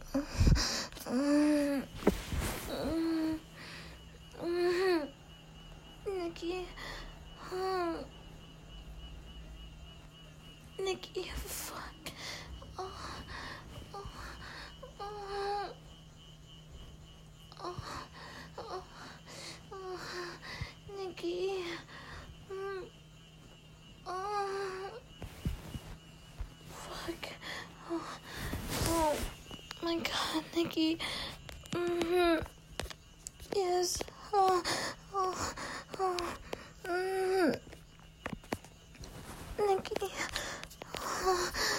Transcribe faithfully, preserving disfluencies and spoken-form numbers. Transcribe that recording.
Mm, mm, mm, Nikki. Hmm. Nikki, fuck. Oh, oh, oh, oh, oh, oh, Nikki. Mm, oh, fuck. Oh, oh my God, Nikki. Mm-hmm. Yes. Oh, oh, oh. Mm. Nikki. Oh.